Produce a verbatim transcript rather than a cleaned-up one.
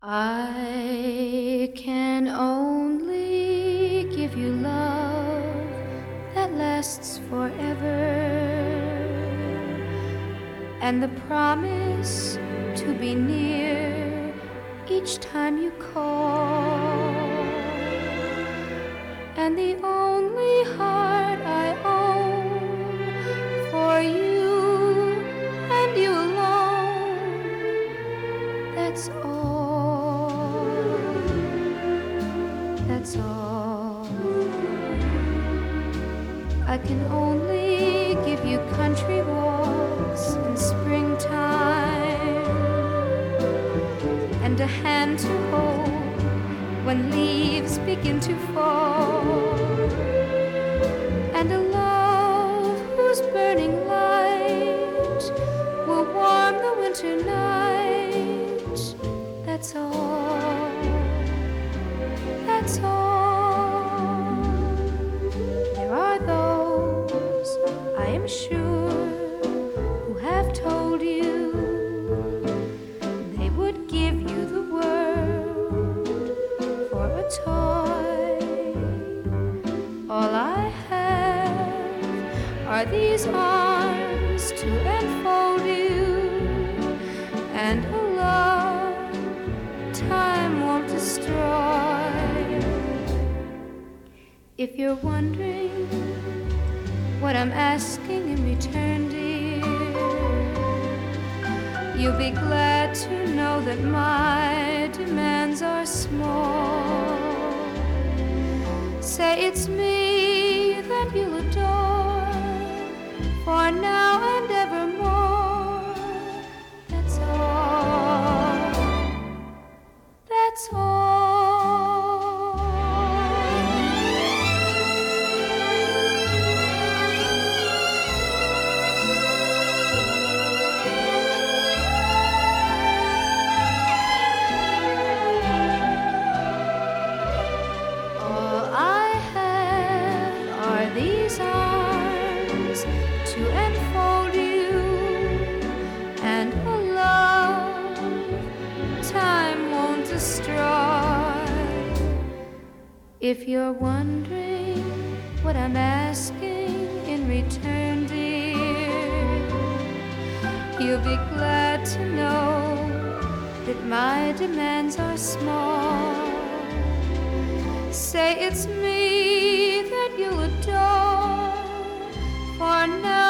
I can only give you love that lasts forever, and the promise to be near each time you call, and the only heart I own for you and you alone. That's all. That's all. I can only give you country walks in springtime, and a hand to hold when leaves begin to fall, and a love whose burning light will warm the winter night. That's all. That's all. There are those, I am sure, who have told you they would give you the world for a toy. All I have are these arms to enfold you, and a love time won't destroy. If you're wondering what I'm asking in return, dear, you'll be glad to know that my demands are small. Say it's me that you'll adore for now and evermore. That's all. That's all. All I have are these arms to enfold you, and a love time won't destroy. If you're wondering what I'm asking in return, dear, you'll be glad to know that my demands are small. Say it's me that you'll adore for now